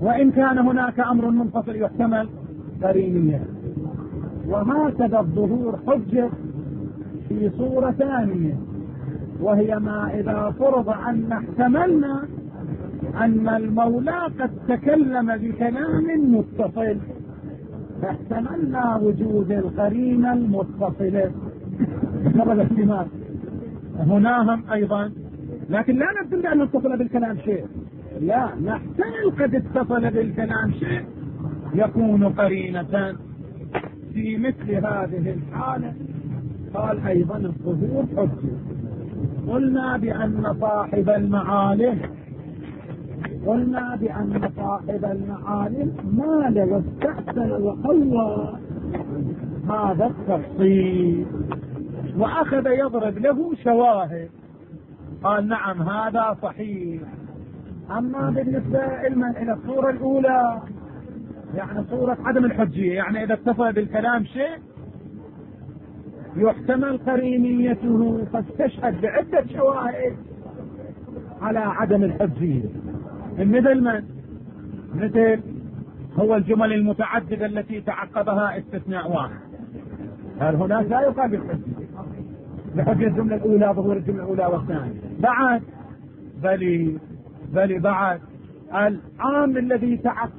وإن كان هناك أمر منفصل يحتمل قرينية. وهكذا الظهور حجة في صورة ثانية، وهي ما إذا فرض أن احتملنا أن المولى قد تكلم بكلام متصل، فاحتملنا وجود القرينة المتصلة مجرد احتمال. هناهم أيضا، لكن لا نقول بأن اتصل بالكلام شيء، لا، نحتمل قد اتصل بالكلام شيء يكون قرينة. في مثل هذه الحالة قال أيضا الظهور حجة. قلنا بأن صاحب المعالم مال واستحسن وقوى هذا التفصيل وأخذ يضرب له شواهد، قال نعم هذا صحيح. أما بالنسبة إلى الصورة الأولى، يعني صورة عدم الحجية، يعني إذا اتصل بالكلام شيء يحتمل قرينيته فاستشهد بعدة شواهد على عدم الحجية. مثل هو الجمل المتعددة التي تعقبها استثناء واحد، هل هناك لا يقال بالحجية بحجة الجملة الأولى، ظهور الجملة الأولى والثانية. بعد بل بعد العام الذي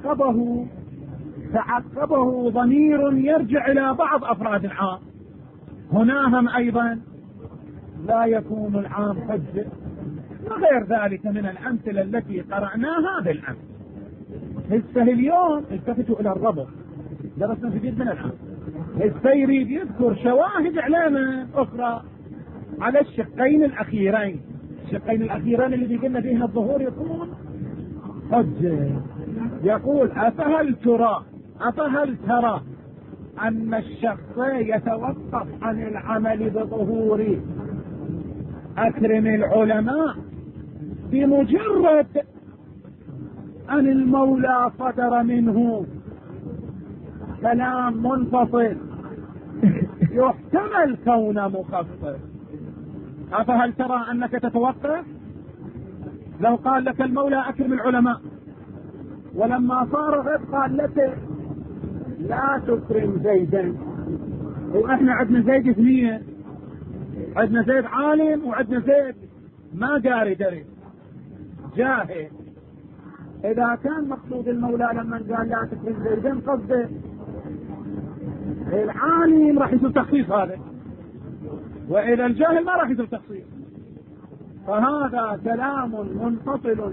تعقبه ضمير يرجع إلى بعض أفراد العام، هناهم أيضا لا يكون العام حجة. وغير ذلك من الأمثلة التي قرأناها بالأمس. هسه اليوم التفتوا إلى الربط، درسنا في جد من العام. هسه يريد يذكر شواهد علامة أخرى على الشقين الأخيرين الذي قلنا فيها الظهور يكون حجة. يقول أفهل ترى أن الشخص يتوقف عن العمل بظهور أكرم العلماء بمجرد أن المولى صدر منه كلام منفصل يحتمل كونه مخصص؟ أفهل ترى أنك تتوقف لو قال لك المولى أكرم العلماء، ولما صار غد قال لك لا تكرم زيدا، وإحنا عندنا زيد اثنين، عندنا زيد عالم وعندنا زيد ما قاري درس جاهل. إذا كان مقصود المولى لما قال لا تكرم زيدا قصده العالم راح يصير تخصيص هذا، وإذا الجاهل ما راح يصير تخصيص. فهذا كلام منفصل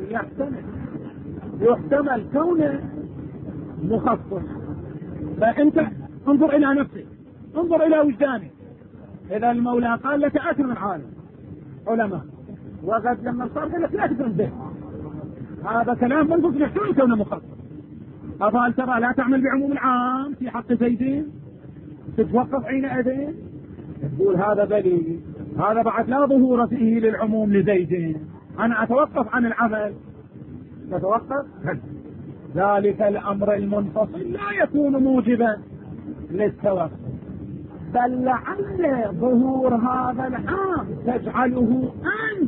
يحتمل كونه مخصص. فأنت انظر إلى نفسك، انظر إلى وجدانك. إذا المولى قال لك أكرم العالم علماء، وقد لما صار قال لك لا تكرم زيد، هذا كلام منفصل يحتمل كونه مخصص. أفهل ترى لا تعمل بعموم العام في حق زيد؟ تتوقف حينئذ تقول هذا بلي، هذا بعد لا ظهور فيه للعموم لزيد، أنا أتوقف عن العمل، تتوقف. ذلك الأمر المنفصل لا يكون موجبا للتوقف، بل لعل ظهور هذا العام تجعله أنت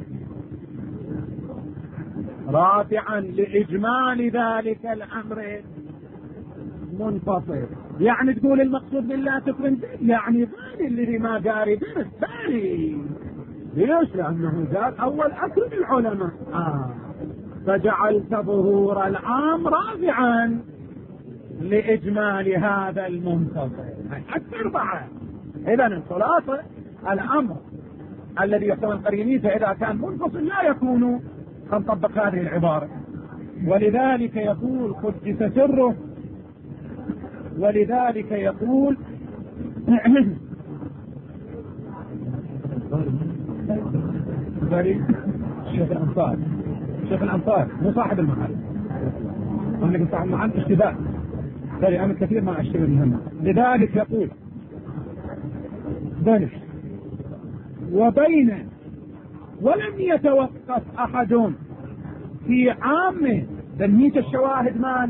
رافعا لإجمال ذلك الأمر منفصل. يعني تقول المقصود بالله تكرم، يعني ثاني الذي ما قاري درس ثاني، ليش؟ لأنه قال أول أكرم العلماء، فجعلت ظهور العام رافعا لإجمال هذا المنفصل. أكثر بعد. إذن الخلاصة الأمر الذي يحتمل قرينيته إذا كان منفصل لا يكون، نطبق هذه العبارة. ولذلك يقول قدس سره، ولذلك يقول شيخ الأنصار مو صاحب المعالم، أنا قلت صاحب المعالم اشتباه، أنا كثير ما أشتبه بهم. لذلك يقول ذلك وبين ولم يتوقف أحد في عامه تنمية الشواهد مال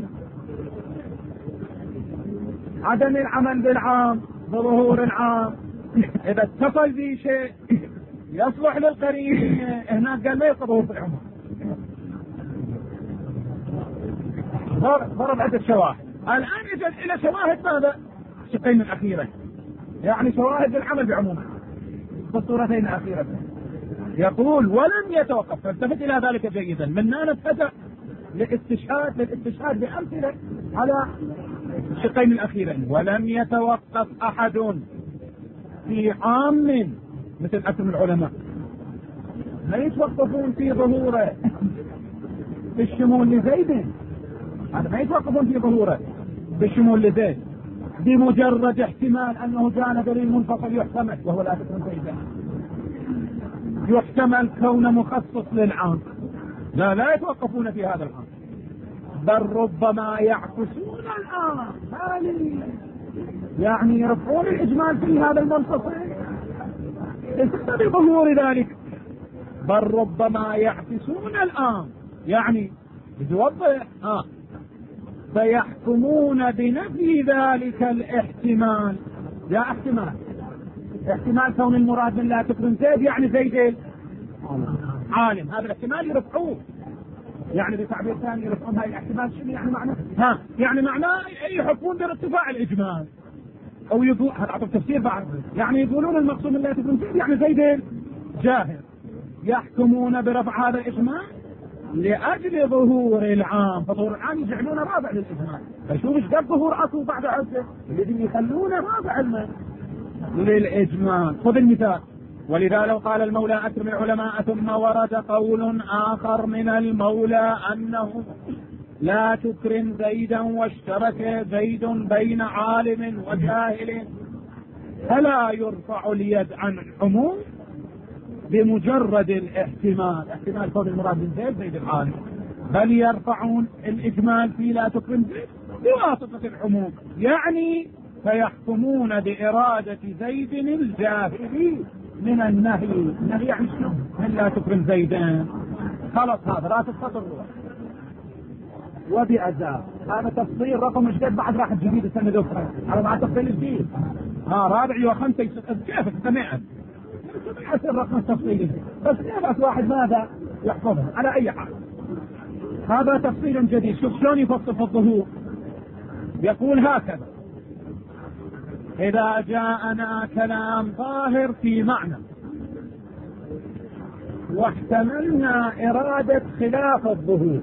عدم العمل بالعام بظهور العام. إذا اتصل به شيء يصلح للقرين هناك قال ما يقضه في العمر، ضرب عدة شواهد. الآن يجد إلى شواهد ماذا؟ الشقين الأخيرين، يعني شواهد العمل بعمومه بالصورتين الأخيرة. يقول ولم يتوقف، فالتفت إلى ذلك جيدا، منا نبتدأ للاستشهاد بأمثلة على الشقين الأخيرين. ولم يتوقف أحد في عام مثل أكثر العلماء، ما يتوقفون في ظهوره بالشمول لزيد، هذا ما يتوقفون في ظهوره بالشمول لزيد بمجرد احتمال أنه جاء دليل منفصل يحتمل، وهو لا تكون زيدا، يحتمل كون مخصص للعام. لا يتوقفون في هذا العام، بل ربما يعكسون الآن، يعني يرفعون الإجمال في هذا المنفصل بظهور ذلك، بل ربما يعكسون الآن، يعني يوضح فيحكمون بنفي ذلك الاحتمال. لا احتمال كون المراد من لا تكرم زيد يعني زيد عالم، هذا الاحتمال يرفعوه، يعني بتعبير ثاني يرفعون هاي الاحتمال. شنو يعني معناه؟ يعني معناه يحكمون بارتفاع الاجمال، او يقول هذا اعطوا تفسير بعد، يعني يقولون المقصود من لا تكرم زيد يعني زيد جاهل، يحكمون برفع هذا الاجمال لأجل ظهور العام، فظهور العام يجعلونه رابع للإجمال. فشوف ايش قد ظهور أصل بعد عزة الذي يخلونه رابع للإجمال. خذ المثال: ولذا لو قال المولى أكرم العلماء ثم ورد قول آخر من المولى أنه لا تكرم زيدا واشترك زيد بين عالم وجاهل، فلا يرفع اليد عن عموم بمجرد الاحتمال، احتمال كون المراد من زيد العالم، بل يرفعون الإجمال في لا تكرم زيد بواسطة العموم، يعني فيحكمون بإرادة زيد الجاهلي من النهي يعني شنو؟ من لا تكرم زيدا. خلص هذا لا تستطروا وبأزار. هذا تفصيل رقم جديد بعد راح الجديد السنة الأخرى على مع تفصيل جديد. رابع وخمسة كيف سمعت حسن الرقم التفصيلي، بس يبعث واحد ماذا يحفظه على أي حال. هذا تفصيل جديد. شوف شلون يفصل في الظهور. يقول هكذا: إذا جاءنا كلام ظاهر في معنى واحتملنا إرادة خلاف الظهور،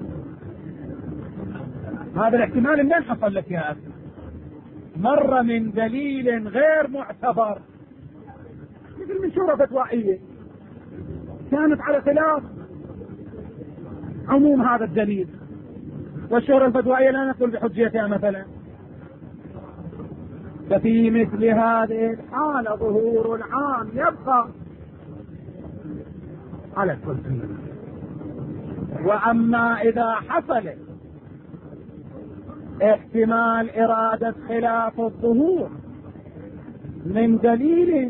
هذا الاحتمال منين حصل لك يا أخي؟ مر من دليل غير معتبر، مثل من شورى فتوائية كانت على خلاف عموم هذا الدليل، والشورى الفتوائية لا نقول بحجيتها مثلا. ففي مثل هذه الحالة ظهور العام يبقى على الكل. وأما إذا حصل احتمال إرادة خلاف الظهور من دليل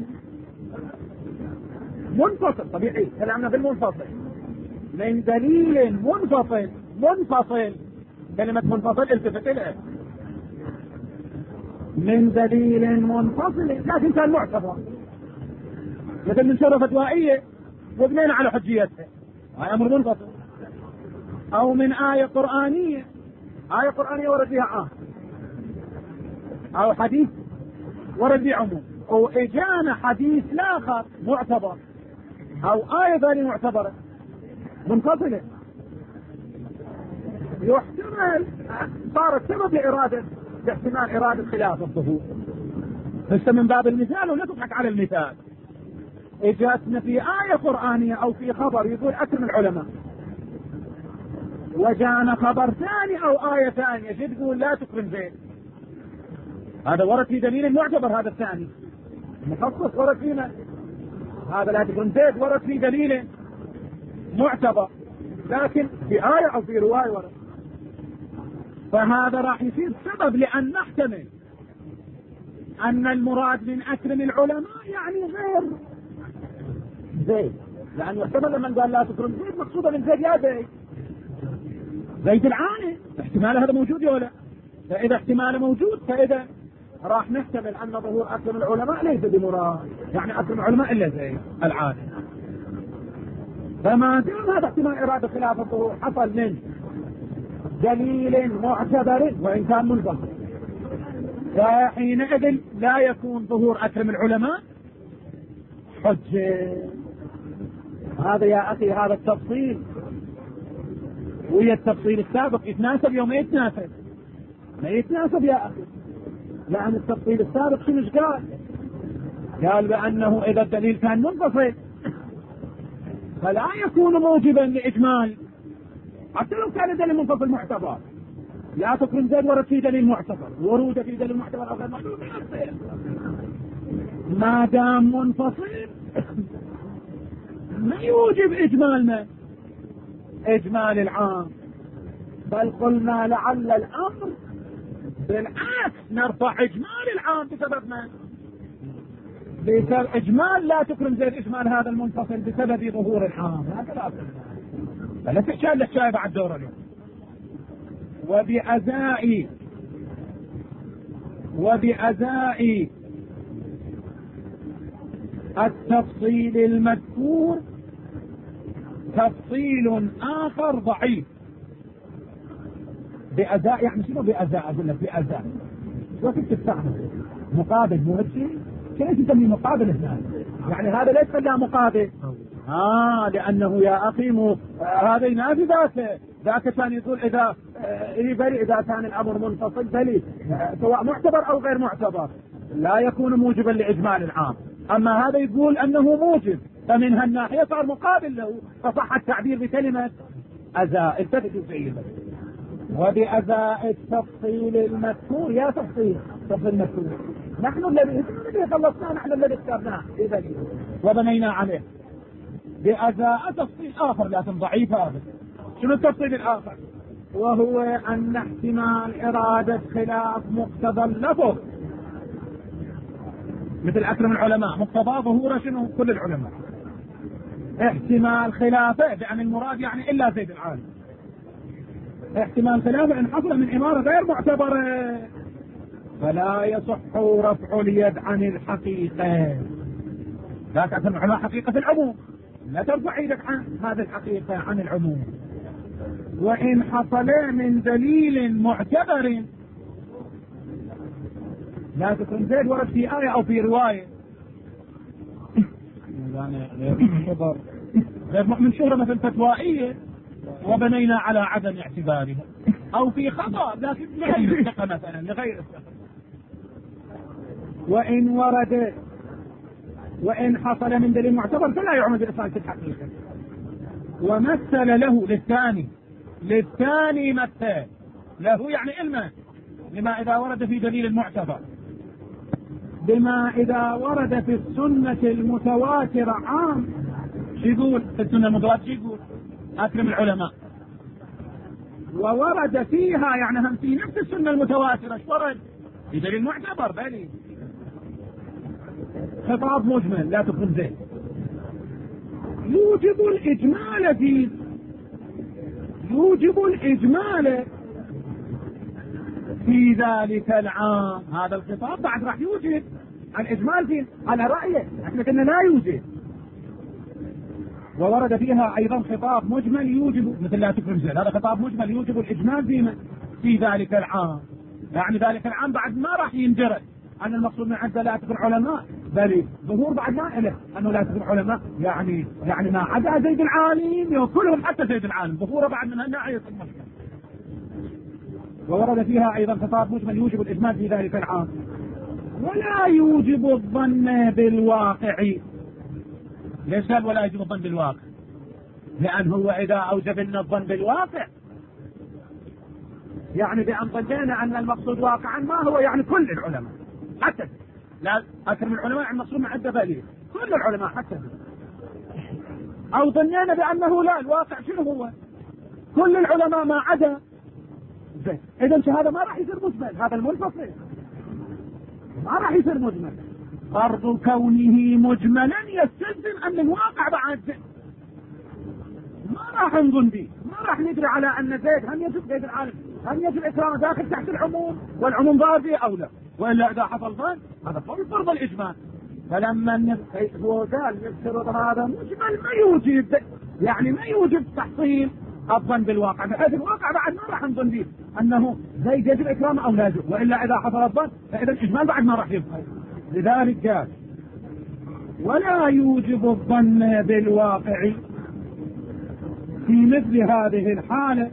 منفصل، طبيعي كلامنا بالمنفصل، من دليل منفصل كلمة منفصل التفت إليه، من دليل منفصل لكن كان معتبر، مثل من شورى فتوائية وبنينا على حجيتها، هذا أمر منفصل. أو من آية قرآنية ورد فيها عام، أو حديث ورد فيه عموم، أو إجانا حديث آخر معتبر، أو آية ثانية معتبرة منفصلة، يحتمل صارت سبب لاحتمال إرادة خلاف الظهور. بس من باب المثال ولا تضحك على المثال. إجاتنا في آية قرآنية أو في خبر يقول أكرم العلماء، وجانا خبر ثاني أو آية ثانية جد تقول لا تكرم زيد، هذا ورد في دليل معتبر، هذا الثاني مخصص ورد فينا، هذا لا تكرم زيد ورد في دليل معتبر لكن في آية أو في رواية ورد، فهذا راح يصير سبب لأن نحتمل أن المراد من أكرم العلماء يعني غير زيد، لأن يحتمل لما قال لا تكرم زيد مقصودا من زيد يا زيد العالم، احتمال هذا موجود ولا؟ فإذا احتمال موجود فإذا راح نحتمل أن ظهور أكرم العلماء ليس بمراد، يعني أكرم العلماء إلا زيد العالم. فما دام هذا احتمال إرادة خلاف الظهور حصل من دليل معتبر وإن كان منفصل، فحينئذ لا يكون ظهور أكرم العلماء حجة. هذا يا أخي هذا التفصيل، وهي التفصيل السابق يتناسب يوم يتناسب، ما يتناسب يا أخي، لأن التفصيل السابق شنو قال بأنه إذا الدليل كان منفصل فلا يكون موجبا لإجمال، حتى لو كان دليل منفصل معتبر. لا تكون زيد ورد في دليل معتبر، ورود في دليل معتبر أو غير معتبر ما دام منفصل ما يوجب إجمال العام، بل قلنا لعل الأمر بالعكس نرفع إجمال العام بسبب من؟ بسبب إجمال لا تكرم زيد إجمال هذا المنفصل بسبب ظهور العام. هكذا فلا تشال الشاي بعد دور اليوم. وبأزاء التفصيل المذكور تفصيل آخر ضعيف. بأزاء يعني شنو بأزاء؟ أقول لك بأزاء شو تستعمل مقابل مو هالشيء؟ كيف تسمي مقابل هنا؟ يعني هذا ليس خلاه مقابل لأنه يا أخي هذا ينافي ذاك كان يقول إذا بلي إذا كان الأمر منفصل بلي سواء معتبر أو غير معتبر لا يكون موجبا لإجمال العام. أما هذا يقول أنه موجب، فمن هالناحية صار مقابل له، فصح التعبير بكلمة أزاء. التفتوا فيه وبأزاء التفصيل المذكور. يا تفصيل المذكور نحن الذي خلصناه، نحن الذي اخترناه وبنينا عليه. بأزاء تفصيل آخر لكن ضعيف. هذا شنو التفصيل الآخر؟ وهو أن احتمال إرادة خلاف مقتضى اللفظ، مثل أكرم العلماء مقتضى ظهور شنو؟ كل العلماء. احتمال خلافه بأن المراد يعني إلا زيد العالم، احتمال خلافه إن حصل من إمارة غير معتبرة فلا يصح رفع اليد عن الحقيقة. لا تعتمد على حقيقة العموم، لا ترفع يدك عن هذه الحقيقة عن العموم. وإن حصل من دليل معتبر، لا تكون زيد ورد في آية أو في رواية غير مؤمن شهرة مثل فتوائية وبنينا على عدم اعتبارها، أو في خطأ لكن لغير الثقة مثلا لغير الثقة. وإن حصل من دليل معتبر فلا يعمد الإصرار في الحقيقة. ومثل له للثاني مثل له يعني علما لما إذا ورد في دليل المعتبر بما إذا ورد في السنة المتواترة عام. شو يقول في السنة المتواترة؟ يقول أكرم العلماء وورد فيها يعني هم في نفس السنة المتواترة ورد في دليل معتبر بلي خطاب مجمل لا تكون زين يوجب الإجمال في ذلك العام. هذا الخطاب بعد راح يوجد الإجمال فيه على رأيه، احنا كنا لا يوجد. وورد فيها أيضا خطاب مجمل يوجب مثل لا تكرم زين، هذا خطاب مجمل يوجب الإجمال في ذلك العام. يعني ذلك العام بعد ما راح يندرج أن المقصود من عنده لا تكون علماء، بل ظهور بعد ما إله أنه لا تكون علماء يعني ما عدا زيد العالم كلهم حتى زيد العالم ظهوره بعد من الناحية المشكلة. وورد فيها أيضا خطاب مجمل يوجب الإجمال في ذلك العام ولا يوجب الظن بالواقع. ليش قال ولا يوجب الظن بالواقع؟ لأن هو إذا أوجب لنا الظن بالواقع يعني بأن ظننا أن المقصود واقعا ما هو يعني كل العلماء حتى لا أكثر من العلماء المقصود من عدة باليه كل العلماء حتى، أو ظننا بأنه لا الواقع شنو هو كل العلماء ما عدا زين. إذا هذا ما راح يصير مجمل، هذا المنفصل ما راح يصير مجمل. فرض كونه مجملا يستلزم أن الواقع بعد زين ما راح نظن به، ما راح ندري على أن زيد هم يجب زيد العالم هم يجب إكرام داخل تحت العموم والعموم ظاهر فيه أو لا، وإلا إذا حصل ظن هذا فرض الإجمال. فلما هو قال يفترض هذا مجمل ما يوجب يعني ما يوجب تحصيل الظن بالواقع، بحيث الواقع بعد ما راح نظن به انه زيد يجب اكرامه او لا يجب، والا اذا حصل الظن فاذا الاجمال بعد ما راح يبقى. لذلك قال ولا يوجب الظن بالواقع في مثل هذه الحالة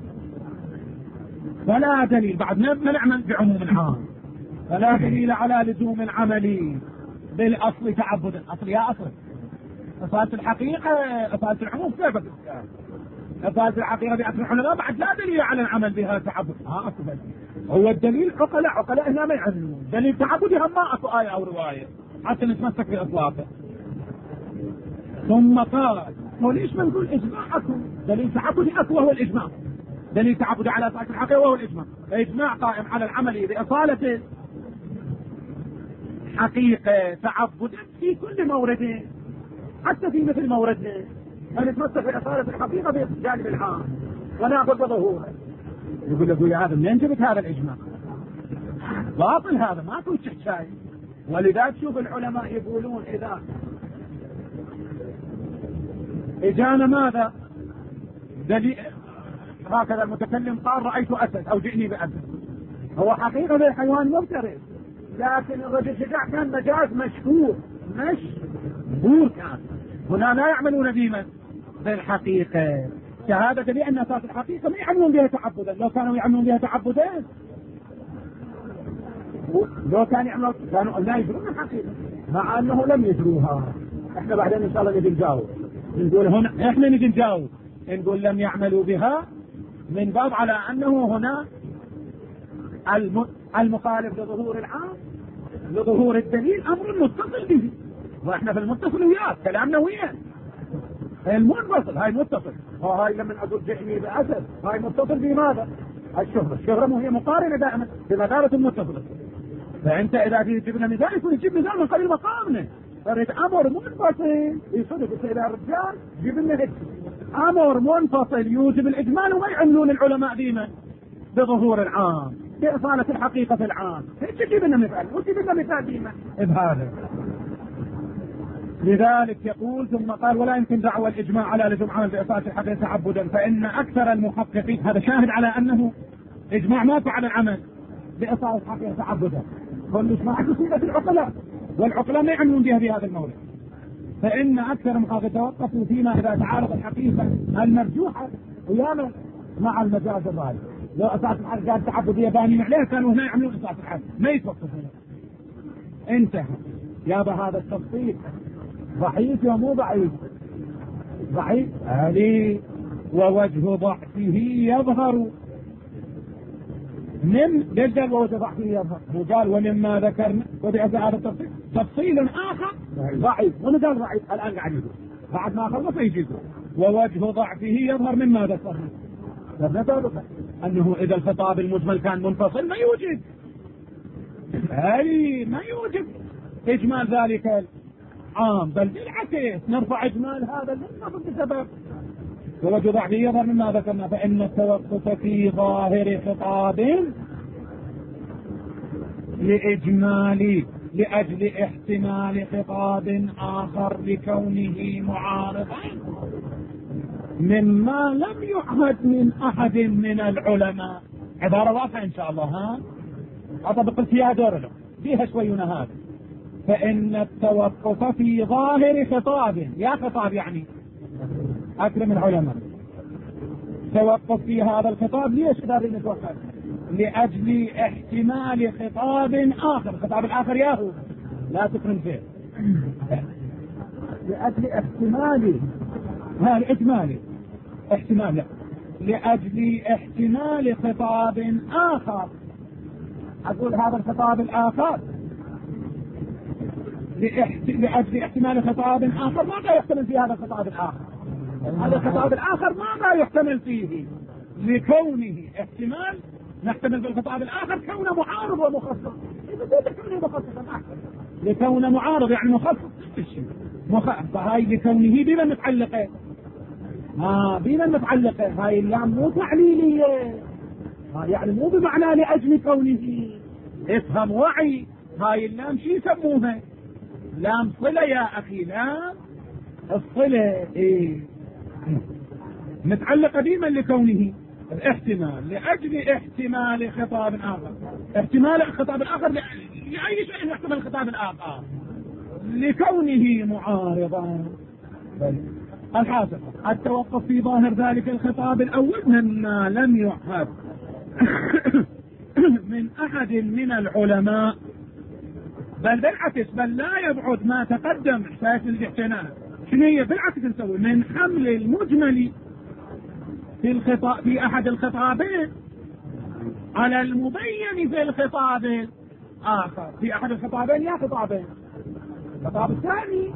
فلا دليل، بعد ما نعمل بعموم عام، فلا دليل على لزوم العمل بالاصل تعبدا. اصل يا اصل اصالة الحقيقة، اصالة العموم كيف تتكلم؟ اصالة الحقيقة بأصل العلماء بعد لا دليل على العمل بها تعبد. اصل هو الدليل عقلاء هنا ما يعنون دليل تعبدي، هم ما اكو آية او رواية حتى نتمسك باطلاقه. ثم قال وليش ما نقول اجماع اكو؟ دليل تعبدي اكو وهو الاجماع، دليل تعبدي على اصالة الحقيقة وهو الاجماع، اجماع قائم على العمل باصالة حقيقة تعبد في كل مورد، حتى في مثل موردنا فنتمسك بأصالة الحقيقة بالجانب العام وناخذ بظهوره. يقول لك يا هذا منين جبت هذا الاجماع؟ باطل هذا، ما كنت شايف. ولذا تشوف العلماء يقولون اذا اجانا ماذا دليل، هكذا المتكلم قال رأيت اسد او جئني باسد، هو حقيقة الحيوان مفترس، لكن الرجل شجاع كان مجاز مشهور مشهور كان. هنا لا يعملون بما بالحقيقة، شهادة بأن أساس الحقيقة ما يعملون بها تعبدا. لو كانوا يعملون بها تعبدا، لو كانوا لا يجرون الحقيقة، مع أنه لم يجروها. احنا بعدين إن شاء الله نجي نجاوب، نقول هنا احنا نجي نجاوب نقول لم يعملوا بها من باب على أنه هنا المخالف لظهور العام لظهور الدليل أمر متصل به، واحنا في المتصل وياه كلامنا وياه. المنفصل هاي متصل، وهاي لما اقول جئني باسد هاي متصل بماذا؟ الشهرة هي مقارنة دائما بمدارة المتصل. فانت اذا تجيب لنا مثال يكون تجيب مثال من قبل مقامنا، فريد امر منفصل يصدق الى الرجال جيب لنا هيك امر منفصل يوجب الاجمال، وما يعملون العلماء ديما بظهور العام باصالة الحقيقة في العام. هيك جيب لنا مثال وجيب لنا مثال ديما بهذا. لذلك يقول ثم قال ولا يمكن دعوى الإجماع على لزوم عمل بإصالة الحقيقة تعبدا، فإن أكثر المحققين، هذا شاهد على أنه إجماع ما فعل العمل بإصالة الحقيقة تعبدا، والإجماع بصيغة العقلاء، والعقلاء ما يعملون بها في هذا المورد. فإن أكثر المحققين توقفوا فيما إذا تعارض الحقيقة المرجوحة ويانا مع المجاز الظاهر. لو أصالة الحقيقة التعبدية بانين عليها كانوا هنا يعملون إصالة الحقيقة، ما يتوقفون. انتهى يا بهذا التفصيل ضعيف ومو ضعيف؟ ضعيف هذه، ووجه ضعفه يظهر من جدل، ووجه ضعفه يظهر وقال ومما ذكرنا وبعد هذا التفصيل تفصيل اخر ضعيف، ونقال ضعيف الان قاعد يقول بعد ما خلص يجيزه. ووجه ضعفه يظهر مما ذكرنا انه اذا الخطاب المجمل كان منفصل ما يوجد ما يوجد اجمال ذلك عام، بل بالعكس نرفع اجمال هذا المنفصل بسبب. ووجه ضعفه يظهر مما ذكرنا، فان التوقف في ظاهر خطاب لاجل احتمال خطاب اخر لكونه معارضا مما لم يعهد من احد من العلماء. عبارة واضحة ان شاء الله، ها اطبق فيها دور له فيها شوينا هذا. فإن التوقف في ظاهر خطاب، يا خطاب يعني أكرم العلماء، توقف في هذا الخطاب ليش قادرين نتوقف؟ لأجل احتمال خطاب آخر. الخطاب الآخر ياهو لا تكرم فيه، لأجل احتمال هذا احتمال لا. لأجل احتمال خطاب آخر، أقول هذا الخطاب الآخر لأجل احتمال خطاب آخر ماذا يحتمل في هذا الخطاب الآخر؟ هذا الخطاب الآخر ماذا يحتمل فيه؟ لكونه احتمال نحتمل في الخطاب الآخر كونه معارض ومخصص. إذا كونه مخصصا أحسن، لكونه معارض يعني مخصص فهاي لكونه بما متعلقة بما متعلقة، هاي اللام مو تعليلية، يعني مو بمعنى لأجل كونه. افهم وعي، هاي اللام شي يسموها؟ لام صلة يا أخي، لام الصلة. متعلق قديما لكونه الاحتمال لأجل احتمال خطاب آخر، احتمال خطاب آخر لأي شيء يحتمل الخطاب الآخر لكونه معارضا. الحاصل التوقف في ظاهر ذلك الخطاب الأول مما لم يعهد من أحد من العلماء، بل بالعكس، بل لا يبعد ما تقدم إحساس الاحتمال. شنو هي؟ بالعكس نسوي من حمل المجمل في الخطاب في أحد الخطابين على المبين في الخطاب الآخر. في أحد الخطابين يا خطابين، الخطاب الثاني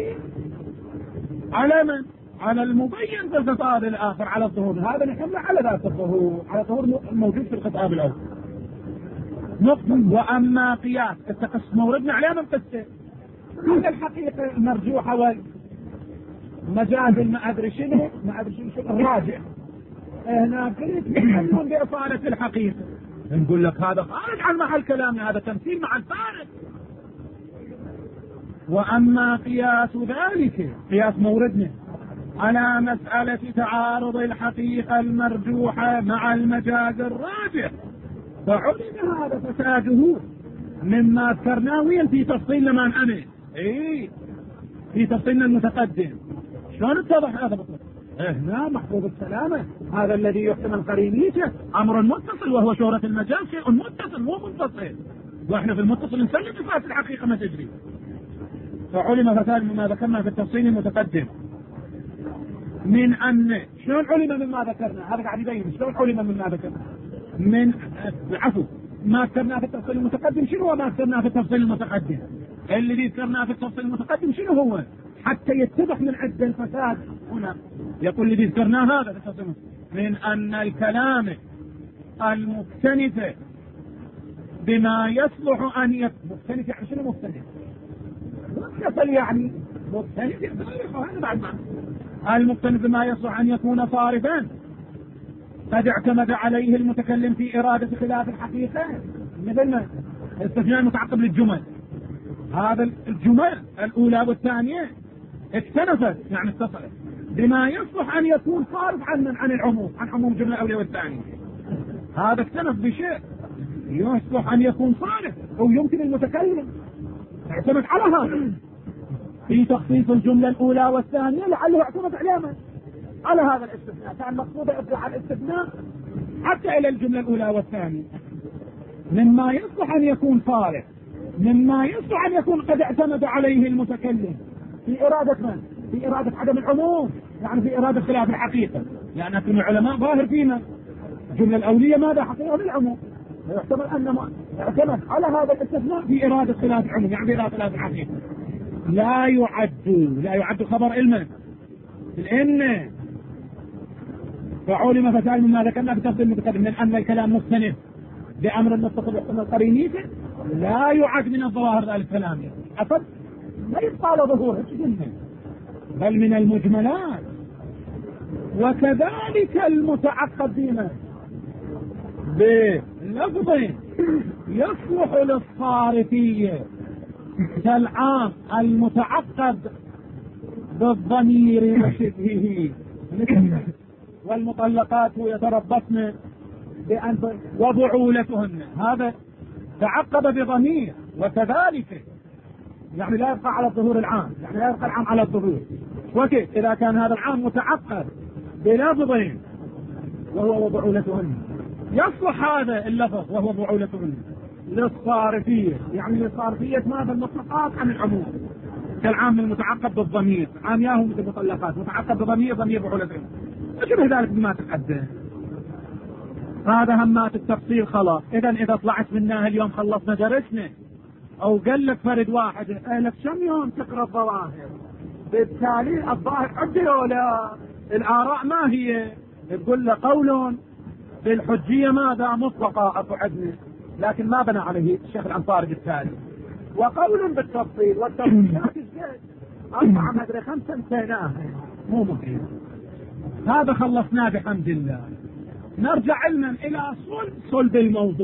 على من؟ على المبين في الخطاب الآخر، على الظهور. هذا نحمله على ذات الظهور، على الظهور الموجود في الخطاب الأول. نقطة. وأما قياس التقص موردنا عليه من قصة هذا الحقيقة المرجوحة والمجاز ما أدري شنو الراجع هنا قلت يحملون بإصالة الحقيقة. نقول لك هذا خارج عن محل كلامنا، هذا تمثيل مع الفارق. وأما قياس ذلك قياس موردنا على مسألة تعارض الحقيقة المرجوحة مع المجاز الراجح، فعلم هذا فساده مما ذكرناه في تفصيل من أمن في تفصيلنا المتقدم. شلون اتضح هذا بالضبط؟ هنا محفوظ السلامة، هذا الذي يحتمل قرينيته أمر متصل، وهو شهرة المجاز شيء متصل مو منفصل، واحنا في المتصل نسلم صفات الحقيقة ما تجري. فعلم فساد مما ذكرنا في التفصيل المتقدم من أن شلون علم مما ذكرنا، هذا قاعد يبين شلون علم مما ذكرنا من العفو ما ذكرناه في التفصيل المتقدم. شنو هو ما ذكرناه في التفصيل المتقدم؟ اللي ذكرناه في التفصيل المتقدم شنو هو حتى يتضح من عد الفساد. هنا يقول اللي ذكرناه هذا في التفصيل من أن الكلام المختلف بما يصلح أن مختلف. يعني شنو مختلف؟ متصل يعني مختلف هذا بعد ما المختلف بما يصلح أن يكون صارفا قد اعتمد عليه المتكلم في إرادة خلاف الحقيقة، مثل استثناء متعقب للجمل. هذا الجمل الأولى والثانية اكتنفت يعني اتصلت بما يصلح أن يكون صارف عن العموم، عن عموم الجملة الأولى والثانية. هذا اكتنف بشيء يصلح أن يكون صارف أو يمكن المتكلم اعتمد على هذا في تخصيص الجملة الأولى والثانية، لعله اعتمد على هذا الاستثناء. كان مقصود إطلاع الاستثناء حتى إلى الجملة الأولى والثانية مما يصلح أن يكون صالح، مما يصلح أن يكون قد اعتمد عليه المتكلم في إرادة من؟ في إرادة عدم العموم، يعني في إرادة خلاف الحقيقة. يعني أكون العلماء ظاهر فينا الجملة الأولية ماذا؟ حقيقة للعموم. يحتمل أن اعتمد على هذا الاستثناء في إرادة خلاف العموم، يعني في إرادة خلاف الحقيقة. لا يعد خبر علما لأن فعلم فساد مما ذكرنا في التفصيل المتقدم من أن الكلام مستند بأمر متصل يحتمل قرينيته لا يعد من الظواهر ذلك الكلام أصد ما يبقى ظهوره بل من المجملات. وكذلك المتعقد بما بلفظ يصلح للصارفية كالعام المتعقد بالضمير وشبهه والمطلقات يتربصن وبعولتهن، هذا تعقب بضمير. وكذلك يعني لا يبقى على الظهور العام، يعني لا يبقى العام على الظهور. وكيف إذا كان هذا العام متعقد بلفظ وهو وبعولتهن، يصلح هذا اللفظ وهو وبعولتهن للصارفية، يعني للصارفية ماذا؟ المطلقات عن العموم كالعام المتعقد بالضمير، عام ياهو مثل المطلقات متعقد بضمير بعولتهن وشبه ذلك بما تقدم. هذا همات التفصيل خلاص. إذا طلعت منها اليوم خلصنا درسنا، أو قال لك فرد واحد لك كم يوم تقرأ الظواهر، بالتالي الظاهر عدل ولا الآراء ما هي؟ تقول له قول بالحجية ماذا؟ مطلقة أبو عدنا، لكن ما بنى عليه الشيخ الأنصاري بالتالي. وقول بالتفصيل والتفصيلات الزيت 4 مدري 5 انتهيناها مو مهم. هذا خلصناه بحمد الله. نرجع علما إلى صلب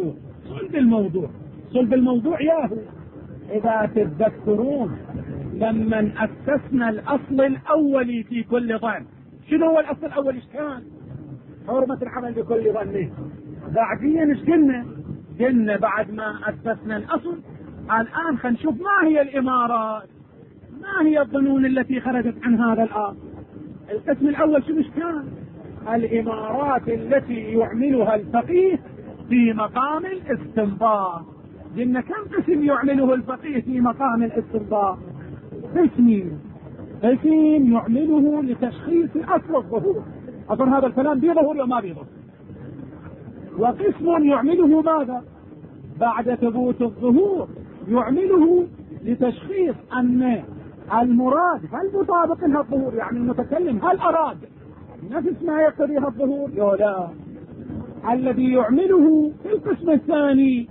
الموضوع ياهو. إذا تتذكرون لما أسسنا الأصل الأولي في كل ضمن، شنو هو الأصل الأول؟ إيش كان؟ حرمة العمل بكل ظنه. بعدين إيش قلنا بعد ما أسسنا الأصل، الآن خلينا نشوف ما هي الإمارات، ما هي الظنون التي خرجت عن هذا الأصل. القسم الأول شنو كان؟ الإمارات التي يعملها الفقيه في مقام الاستنباط. قلنا كم قسم يعمله الفقيه في مقام الاستنباط؟ قسم يعمله لتشخيص أصل الظهور. أظن هذا الكلام بيظهر وما بيظهر. وقسم يعمله ماذا؟ بعد ثبوت الظهور يعمله لتشخيص أن المراد هل مطابق لها الظهور، يعني المتكلم هل أراد نفس ما يقتضيها الظهور أو لا. الذي يعمله في القسم الثاني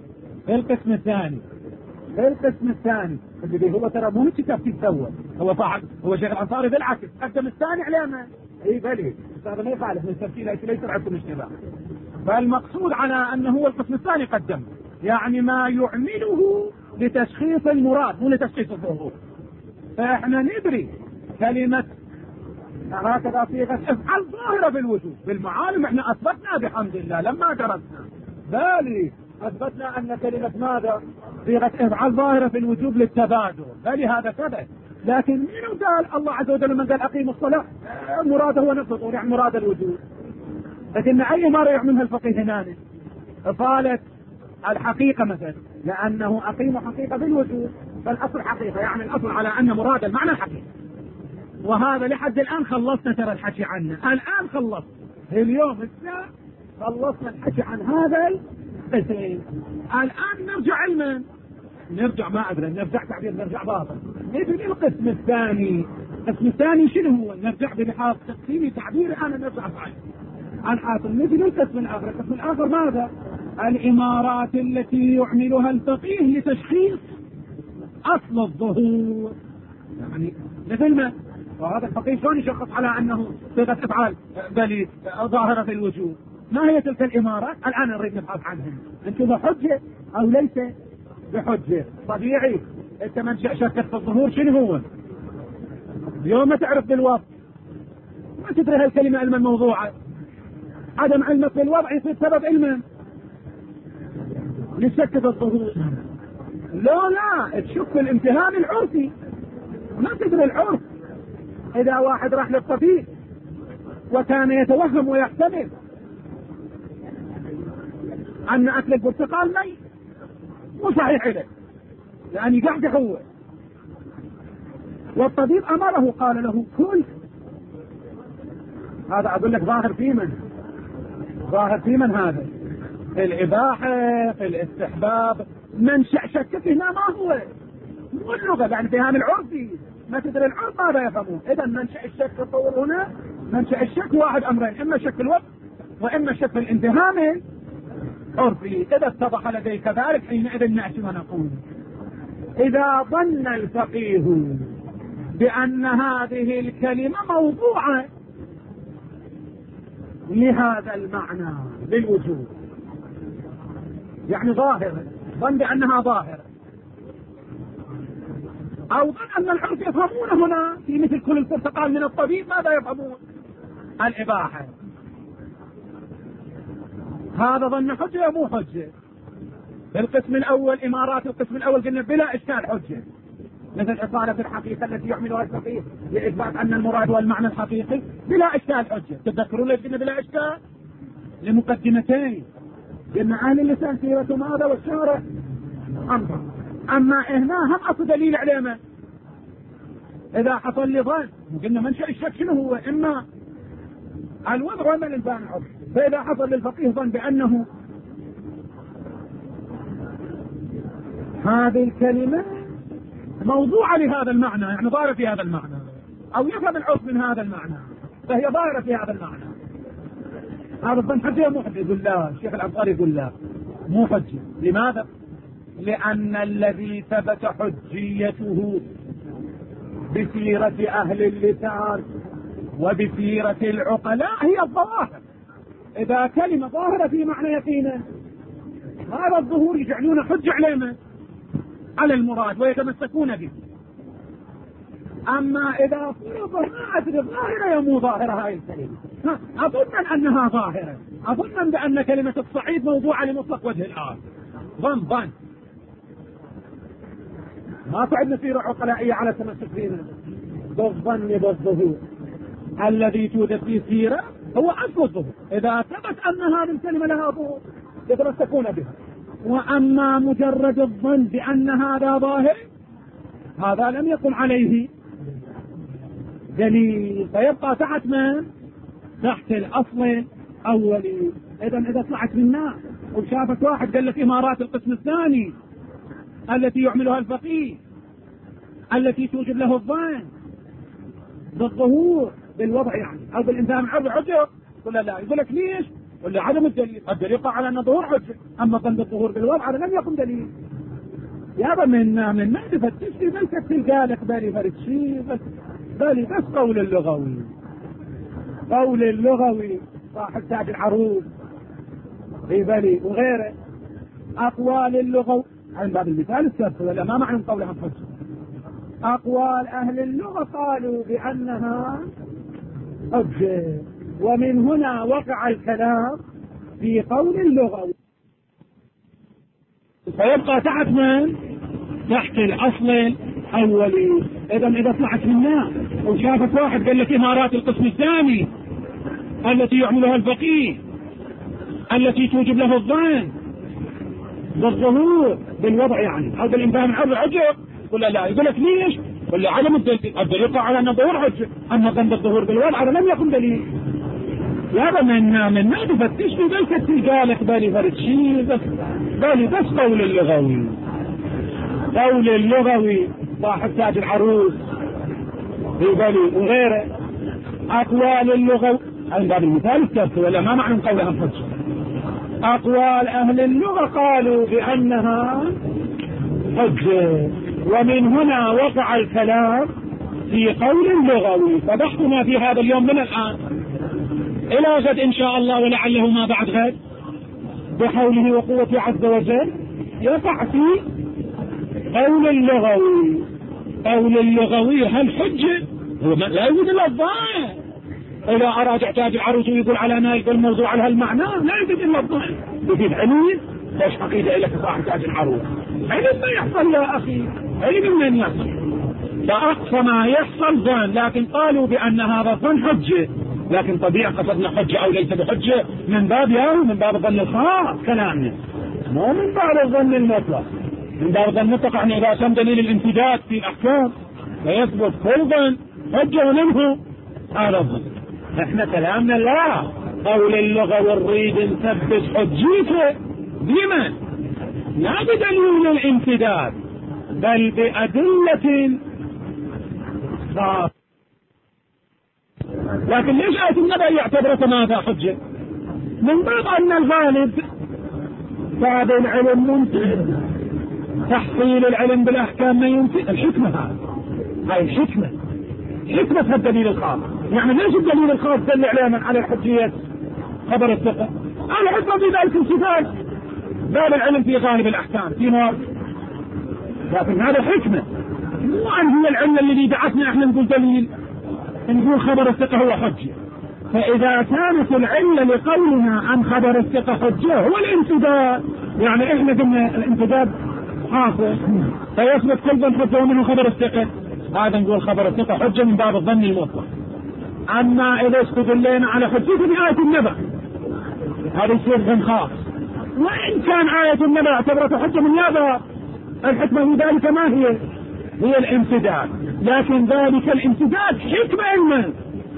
اللي هو ترى مو ترتيب سوى، هو شيخ الأنصاري بالعكس قدم الثاني علامة. اي بلي هذا ما يخالف من الترتيب، ليس عندكم اشتباه. فالمقصود على أنه هو القسم الثاني قدم، يعني ما يعمله لتشخيص المراد مو لتشخيص الظهور. فاحنا ندري كلمة هكذا صيغة افعل ظاهرة بالوجود بالمعالم، احنا اثبتنا بحمد الله لما درسنا، بالي اثبتنا ان كلمة ماذا؟ صيغة افعل ظاهرة في الوجوب للتبادل، بالي هذا كذا. لكن من قال الله عز وجل من قال اقيموا الصلاة مراده هو نفس الظهور، يعني مراد الوجود. لكن اي مرة يعملها الفقيه هنا اطالة الحقيقة مثلا، لانه اقيموا حقيقة بالوجود، فالاصل حقيقة، يعني الاصل على ان مراد المعنى الحقيقة. وهذا لحد الآن خلصنا ترى الحكي عنه، الآن خلصنا اليوم الساعة خلصنا الحكي عن هذا القسم. الآن نرجع علما، ما أدري نرجع تعبير، نرجع باطل، نجي القسم الثاني. القسم الثاني شنو هو؟ نرجع بلحاظ تقسيمي تعبيري أنا نرجع بعد عن حاصل. نجي للقسم الآخر. القسم الآخر ماذا؟ الإمارات التي يعملها الفقيه لتشخيص أصل الظهور، يعني مثل ما وهذا الفقيه شلون يشخص على انه صيغه افعال بل ظاهره في الوجود؟ ما هي تلك الامارات؟ الان نريد نبحث عنهم. انتم بحجه او ليس بحجه؟ طبيعي انت منشأ شكك في الظهور شنو هو؟ اليوم ما تعرف بالوضع، ما تدري هالكلمه علما موضوعه، عدم علمك بالوضع يصير سبب علما للشك في الظهور. لا تشك في الامتهان العرفي، ما تدري العرف. إذا واحد راح للطبيب وكان يتوهم ويحتمل أن أكل البرتقال ميت، مو صحيح له لأن يقعد هو، والطبيب أمره قال له كل، هذا أقول لك ظاهر في من هذا الإباحة في الاستحباب. منشأ شك هنا ما هو مو اللغة، يعني فهم العرفي، ما تدري العرف ماذا يفهمون. إذا منشأ الشك تطور هنا، منشأ الشك واحد أمرين، إما شك الوقت وإما شك الانتهام عرفي. إذا اتضح لديك ذلك حينئذ نأتي ونقول إذا ظن الفقيه بأن هذه الكلمة موضوعة لهذا المعنى للوجود، يعني ظاهرة، ظن بأنها ظاهرة، أو ظن أن العرف يفهمون هنا في مثل كل البرتقال من الطبيب ماذا يفهمون؟ الإباحة. هذا ظن حجة أو مو حجة؟ القسم الأول إمارات القسم الأول قلنا بلا إشكال حجة، مثل إصالة الحقيقة التي يعملها الفقيه لإثبات أن المراد والمعنى الحقيقي بلا إشكال حجة. تذكرون ليش قلنا بلا إشكال؟ لمقدمتين، قلنا أهل اللسان سيرة ماذا والشارع أمر، أما هنا هم أصل دليل علينا. إذا حصل لي ظن قلنا منشأ الشك شنو هو؟ إما الوضع وإما الإنسان عرف. فإذا حصل للفقيه ظن بأنه هذه الكلمة موضوعة لهذا المعنى، يعني ظاهرة في هذا المعنى، أو يفهم العرف من هذا المعنى فهي ظاهرة في هذا المعنى، هذا الظن حجة مو حجة؟ يقول لا، الشيخ الأنصاري يقول لا مو حجة. لماذا؟ لأن الذي ثبت حجيته بسيرة أهل اللسان وبسيرة العقلاء هي الظواهر. إذا كلمة ظاهرة في معنى يقينا، هذا الظهور يجعلون حجة علينا على المراد ويتمسكون به. أما إذا فرض ما أدري ظاهرة يا مو ظاهرة هاي الكلمة، أظن أنها ظاهرة، أظن بأن كلمة الصعيد موضوعة لمطلق وجه الآن. ظن ما تعد نسير عقلائية على تمسك فينا بالظن بالظهور. الذي توجد فيه سيرة هو أصل الظهور، إذا ثبت أن هذه الكلمة لها ظهور يتمسكون بها. وأما مجرد الظن بأن هذا ظاهر هذا لم يكن عليه دليل، فيبقى تحت من؟ تحت الأصل الأولي. إذا طلعت منا وشافت واحد قال لك إمارات القسم الثاني التي يعملها الفقيه التي توجب له الظن بالظهور بالوضع يعني أو بالإنتهاء من عرض حجة، ولا لا؟ يقول لك ليش؟ ولا عدم الدليل. الدليل يقع على أن الظهور حجة، أما الظن بالظهور بالوضع هذا لم يكن دليل. يابا من تفتش في بل تلقى لك بالي فرد شيء بالي بس قول اللغوي صاحب تاج العروض في بالي وغيره. أقوال اللغة عن باب المثال السابق ولا ما معنى قولها حجة؟ أقوال أهل اللغة قالوا بأنها حجة، ومن هنا وقع الكلام في قول اللغوي، فيبقى تحت من؟ تحت الأصل الأولي. إذا طلعت منا وشافت واحد قال لك إمارات القسم الثاني التي يعملها الفقيه التي توجب له الظن بالظهور بالوضع يعني أو بالإنتهاء من عرض حجة، ولا لا؟ يقول لك ليش؟ ولا عدم الدليل. الدليل يقع على أن الظهور حجة، أما الظن بالظهور بالوضع هذا لم يكن دليل. يابا من تفتش في بل تلقى لك بالي فرد شيء بالي بس قول اللغوي صاحب تاج العروس في بالي وغيره. أقوال اللغة عن باب المثال السابق ولا ما معنى قولها حجة؟ أقوال أهل اللغة قالوا بأنها حجة، ومن هنا وقع الكلام في قول اللغوي. فبحثنا في هذا اليوم من الآن إلى غد إن شاء الله ولعله ما بعد غد بحوله وقوته عز وجل يقع في قول اللغوي. قول اللغوي هل حجة؟ هو لا يوجد إلا الظاهر. إذا أراد تاج العروس ويقول على نائب الموضوع على هالمعنى لا يوجد إلا الظاهر. يفيد علم ايش عقيدة لك صاحب تاج العروس؟ علم ما يحصل يا أخي، علم من يحصل؟ فأقصى ما يحصل ظن، لكن قالوا بأن هذا الظن حجة، لكن طبيعي قصدنا حجة أو ليس بحجة من باب من باب الظن الخاص كلامنا، مو من باب الظن المطلق. من باب الظن المطلق يعني إذا تم دليل الامتداد في الأحكام فيثبت كل ظن حجة منه هذا الظن. احنا كلامنا لا، قول اللغة والريد نثبت حجيته بمن؟ لا بدليل الامتداد بل بأدلة خاصة. لكن ليش آية النبأ يعتبر ماذا حجة؟ من باب أن الغالب باب العلم ممكن تحصيل العلم بالأحكام ما يمكن. الحكمة هاي الحكمة، حكمة الدليل الخاص. يعني ليش الدليل الخاص دل على حجية خبر الثقة؟ على حكمة في ذلك انتفاذ باب العلم في غالب الأحكام في نار. لكن هذا حكمة، مو أن هي العلة اللي دعتنا احنا نقول دليل نقول خبر الثقة هو حجة. فإذا كانت العلة لقولنا عن خبر الثقة حجة هو الامتداد، يعني احنا قلنا الامتداد حاصل فيثبت كل ظن حجة ومنه خبر الثقة، هذا نقول خبر الثقة حجة من باب الظن المطلق. أما إذا استدلينا على حجته بآية النبأ هذا يصير ظن خاص، وإن كان آية النبأ اعتبرته حجة من باب الحكمة من ذلك ما هي الامتداد، لكن ذلك الامتداد حكمة من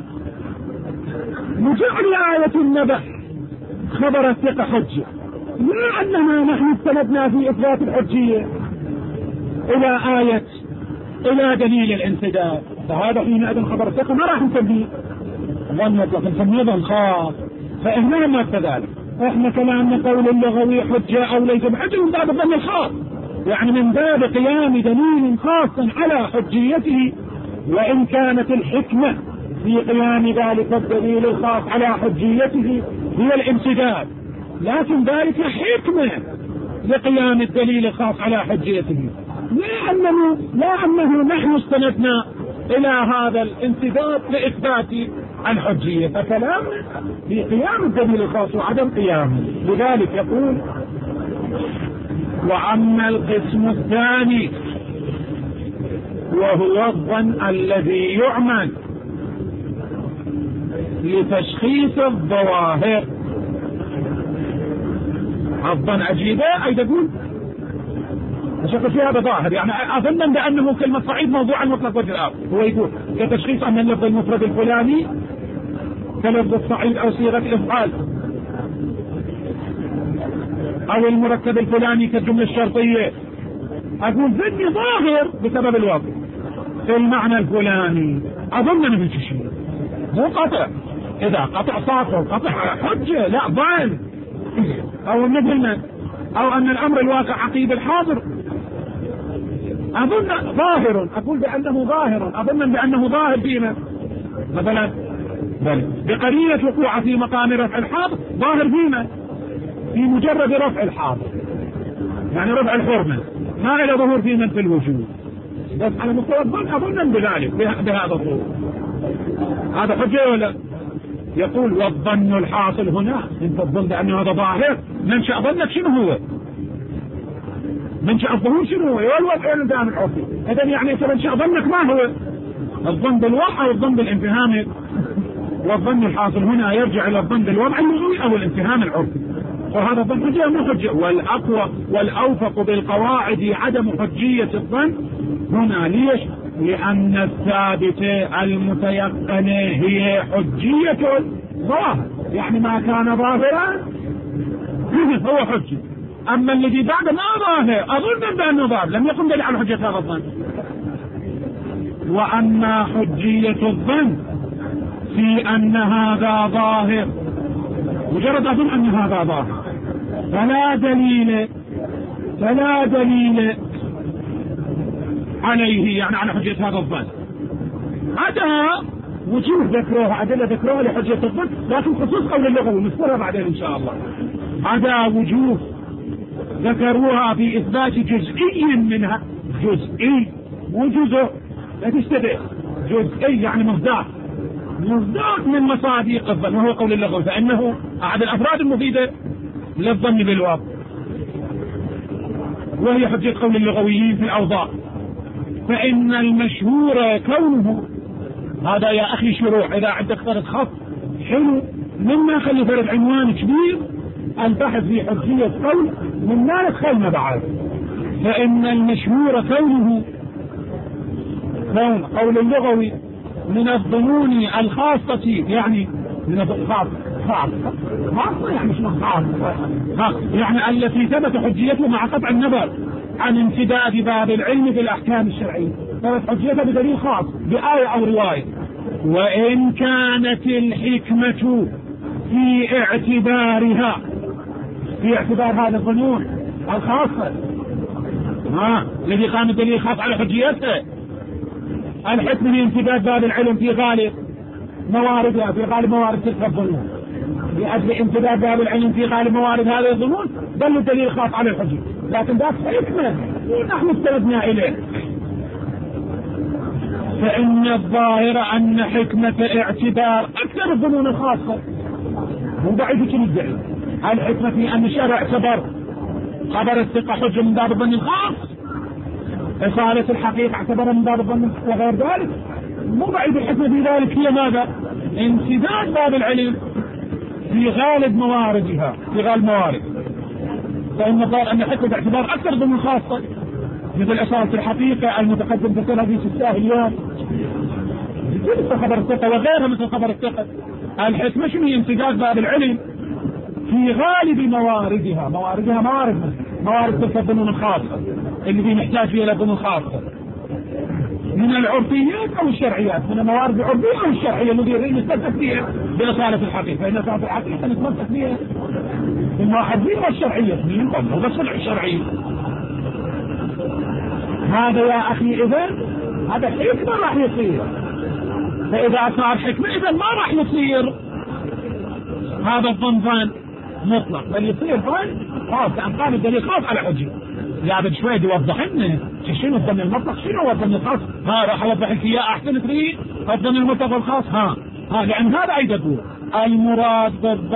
نجعل آية النبأ خبر الثقة حجة، لا أننا نحن استندنا في إثبات الحجية إلى دليل الامتداد، فهذا حينئذ خبر الثقة ما راح نسميه ظن مطلق، نسميه ظن خاص. فإحنا ما كذلك، إحنا كلامنا قول اللغوي حجة أو ليس بحجة من باب الظن الخاص، يعني من باب قيام دليل خاص على حجيته، وإن كانت الحكمة في قيام ذلك الدليل الخاص على حجيته هي الامتداد، لكن ذلك حكمة لقيام الدليل الخاص على حجيته، لا أنه نحن استندنا إلى هذا الانسداد لإثبات الحجية، فكلام في قيام الدليل الخاص وعدم قيامه. لذلك يقول: وأما القسم الثاني وهو الظن الذي يعمل لتشخيص الظواهر. الظن عجيبة أي تقول أشخص هذا ظاهر، يعني أظن بأنه كلمة صعيد موضوع المطلق والجلاء. هو يقول كتشخيص أن اللفظ المفرد الفلاني كلفظ الصعيد أو صيغة الإفعال، أو المركب الفلاني كالجملة الشرطية. أقول ظني ظاهر بسبب الوضع في المعنى الفلاني، أظن أنه في شيء مو قطع. إذا قطع ساقط قطع حجة، لا ظن. أو مثلنا أو أن الأمر الواقع عقيب الحاضر، أظن ظاهر، أقول بأنه ظاهر، أظن بأنه ظاهر فينا مثلا بقرينة وقوع في مقام رفع الحاضر، ظاهر فينا في مجرد رفع الحاضر، يعني رفع الحرمة، ما إلى ظهور فينا في الوجود، بس على مستوى الظن أظن بذلك بهذا الظهور. هذا حجة ولا؟ يقول: والظن الحاصل هنا، انت تظن بأنه هذا ظاهر، منشأ ظنك شنو هو؟ منشأ الظهور شنو هو؟ والوضع الانفهام العرفي. إذن يعني انت منشأ ظنك ما هو؟ الظن بالوضع أو الظن بالانفهام؟ والظن الحاصل هنا يرجع إلى الظن بالوضع اللغوي أو الانفهام العرفي. وهذا الظن حجة مو حجة. والأقوى والأوفق بالقواعد عدم حجية الظن هنا. ليش؟ لأن الثابتة المتيقنة هي حجية الظاهر، يعني ما كان ظاهرا هو حجة. أما الذي بعد ما ظاهر أظن بأنه ظاهر لم يقم دليل على حجة هذا الظن. وأما حجية الظن في أن هذا ظاهر، مجرد أظن أن هذا ظاهر، فلا دليل عليه، يعني على حجة هذا الظن. عدا وجوه ذكروها، أدلة ذكروها لحجة الظن، لكن خصوص قول اللغوي نذكرها بعدين إن شاء الله. عدا وجوه ذكروها في إثبات جزئي منها، جزئي وجزء لا تشتبه، جزئي يعني مصداق من مصادق الظن، وهو قول اللغوي، فإنه أحد الأفراد المفيدة للظن بالواقع، وهي حجة قول اللغويين في الأوضاع. فإن المشهور كونه هذا يا أخي شروع، إذا عندك فرد خط حلو مما خلي فرد عنوان كبير البحث في حجية قول من مالك خلنا بعد. فإن المشهور كونه كون قول اللغوي من الظنون الخاصة، يعني من خاصة يعني شنو خاصة، يعني التي ثبت حجيته مع قطع النظر عن امتداد باب العلم في الأحكام الشرعية، ثبت حجيته بدليل خاص بآية أو رواية. وإن كانت الحكمة في اعتبار هذا الظنون الخاصة الذي قام الدليل خاص على حجيته، الحكمة في امتداد باب العلم في غالب مواردها، في غالب موارد تلك الظنون، لأجل امتداد باب العلم في غالب موارد هذه الظنون دل الدليل خاص على الحجية. لكن ذات حكمة نحن استندنا إليه. فإن الظاهر أن حكمة اعتبار أكثر الظنون الخاصة، مو بعيد كل الدليل. الحكمة في أن الشرع اعتبر خبر الثقة حجة من باب الظن الخاص، إصالة الحقيقة اعتبر من باب الظن وغير ذلك. مو بعيد الحكمة في ذلك هي ماذا؟ امتداد باب العلم في غالب مواردها، في غالب موارد. فإن الظاهر أن حكمة اعتبار أكثر ضمن خاصة، مثل إصالة الحقيقة المتقدم في الحديث الساهل اليوم، مثل خبر الثقة وغيرها مثل خبر الثقة. الحكمة شنو هي؟ امتداد باب العلم في غالب مواردها موارد تلك الظنون الخاصة اللي نحتاج فيها إلى ظنون خاصة من العرفيات أو الشرعيات، من الموارد العرفية أو الشرعية التي نستمسك فيها بإصالة الحقيقة. فإن إصالة الحقيقة نستمسك فيها بالموارد والشرعية، بس الشرعية. هذا يا أخي إذن هذا حكمة راح يصير. فإذا صار حكمة إذن ما راح يصير هذا الظن مطلق، بل يصير ظن خاص عن قام الدليل خاص على حجة. لابد شوي يوضح لنا شنو الظن المطلق شنو هو الظن الخاص. راح اوضح لك اياه احسن تريد الظن المطلق والخاص. لان هذا عيد اقول المراد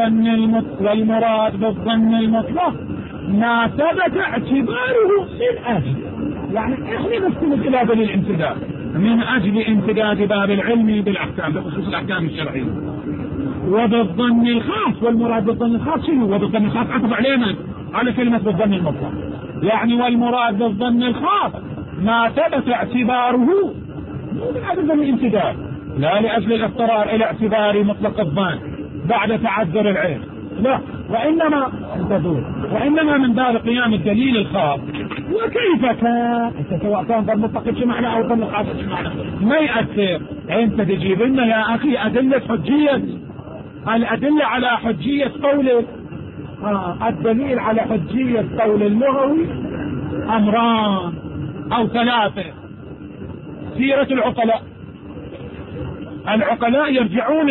بالظن المطلق ما ثبت اعتباره من اجل، يعني احنا نستند الى دليل امتداد من اجل امتداد باب العلم بالاحكام بخصوص الاحكام الشرعيه. وبالظن الخاص، والمراد بالظن الخاص شنو؟ وبالظن الخاص عطف علينا على كلمه بالظن المطلق، يعني والمراد بالظن الخاص ما ثبت اعتباره مو من اجل الامتداد، لا لاجل الاضطرار الى اعتبار مطلق الظن بعد تعذر العلم، لا، وانما من باب قيام الدليل الخاص. وكيف كان سواء كان ظن مطلق معنى او ظن خاص معنى ما يأثر، انت تجيب لنا يا اخي ادله حجيه، الادله على حجيه قوله. الدليل على حجيه قول اللغوي امران او ثلاثه. سيره العقلاء يرجعون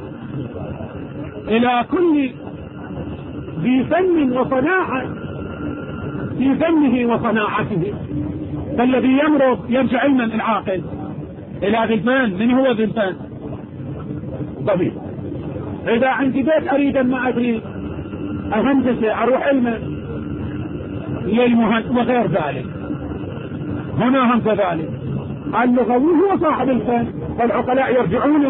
الى كل ذي فن وصناعه في فنه وصناعته، فالذي يمرض يرجع علما العاقل الى ذي الفن. من هو ذي الفن؟ طبيب. اذا عندي بيت اريد ما ادري اهندسه اروح علما للمهندس وغير ذلك، هنا هم كذلك. اللغوي هو صاحب الفن، فالعقلاء يرجعون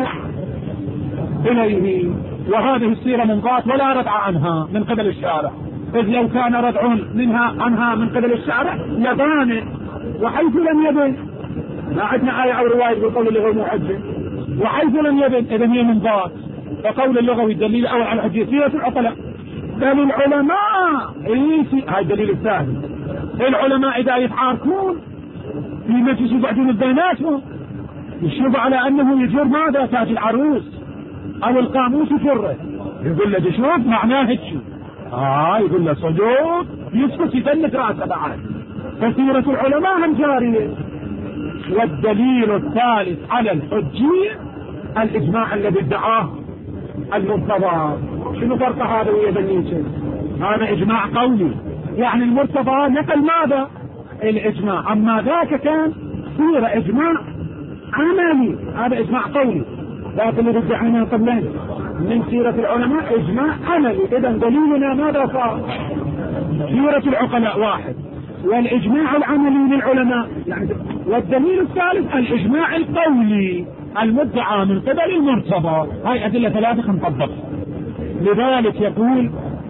اليه، وهذه السيره منقاط ولا ردع عنها من قبل الشارع، إذ لو كان ردع عنها من قبل الشارع لبان، وحيث لم يبن ما عندنا آية أو رواية بالقول اللغوي محجة، وحيث لم يبن إذا هي منقاط. فقول اللغوي الدليل الأول على حجية سيرة العقلاء. بل العلماء هاي الدليل الثاني، العلماء إذا يتعاركون في مجلس يقعدون بيناتهم يشوفوا على أنه يجر ماذا تاج العروس أو القاموس يجره، يقول له شوف معناه هيك، يقول له صدوق، يسكت يفلت راسه بعد. فسيرة العلماء هم جارية. والدليل الثالث على الحجية الإجماع الذي ادعاه المرتضى. شنو فرق هذا ويا بنيته؟ هذا إجماع قولي، يعني المرتضى نقل ماذا؟ الإجماع، أما ذاك كان سيرة إجماع عملي، هذا إجماع قولي. لكن اللي ادعينا قبلين من سيرة العلماء إجماع عملي. إذا دليلنا ماذا صار؟ سيرة العقلاء واحد، والإجماع العملي للعلماء يعني. والدليل الثالث الإجماع القولي المدعى من قبل المرتضى. هاي أدلة ثلاثة نطبق. لذلك يقول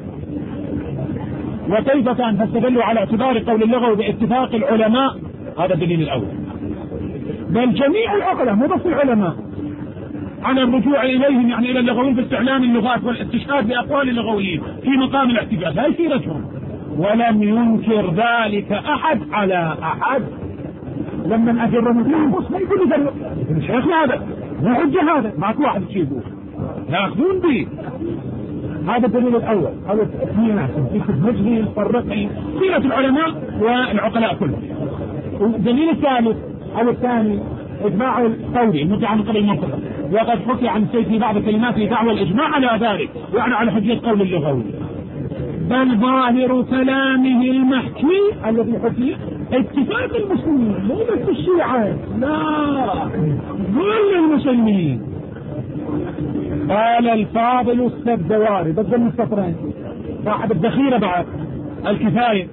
وكيف كان فاستدلوا على اعتبار قول اللغوي باتفاق العلماء، هذا الدليل الأول. بل جميع العقلاء مو بس العلماء على الرجوع إليهم، يعني إلى اللغويين في استعلام اللغات والاستشهاد بأقوال اللغويين في مقام الاحتجاج، هاي سيرتهم. ولم ينكر ذلك أحد على أحد. لما أجرهم بص ما يقولوا ذلك الشيخ هذا ما حجة، هذا ماكو واحد يجيبوه يأخذون به. هذا الدليل الأول. هذا التأثير أحسن في مجلس فرقي سيرة العلماء والعقلاء كلهم. والدليل الثالث أو الثاني إجماع القولي المدعى من قبل المنطقة، وقد حكي عن السيد في بعض كلماته دعوى الإجماع على ذلك، يعني على حجية قول اللغوي. بل ظاهر كلامه المحكي الذي حكي اتفاق المسلمين، مو بس الشيعة، لا كل المسلمين. قال الفاضل السبزواري ضد المستطرين صاحب الذخيرة بعد الكفاية،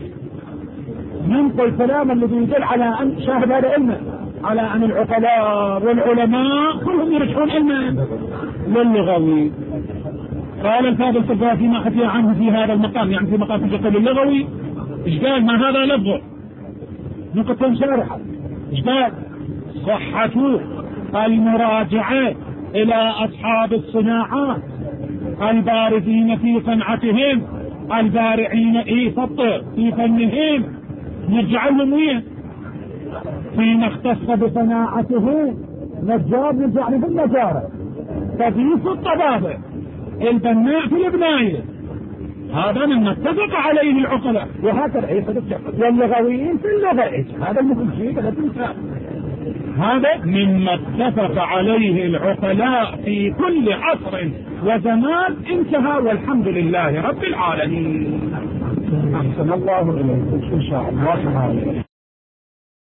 ينقل الكلام الذي يدل على أن شاهد هذا علمه، على أن العقلاء والعلماء كلهم يرجعون علما للغوي. قال الفاضل السبزواري فيما حكي عنه في هذا المقام، يعني في مقام الجقل اللغوي، إيش قال؟ ما هذا لفظه نقطة شارحة. إيش قال؟ صحة المراجعة إلى أصحاب الصناعات البارزين في صنعتهم البارعين في فنهم، نرجع لهم وين؟ فيما اختص بصناعتهم، نجار نرجع له بالنجارة، تضييف الطبابة، البناء في البناية، هذا مما اتفق عليه العقلاء. وهكذا واللغويين في اللغة، هذا المهم شيء. هذا مما اتفق عليه العقلاء في كل عصر وزمان، انتهى والحمد لله رب العالمين. أحسن الله إليكم إن شاء الله.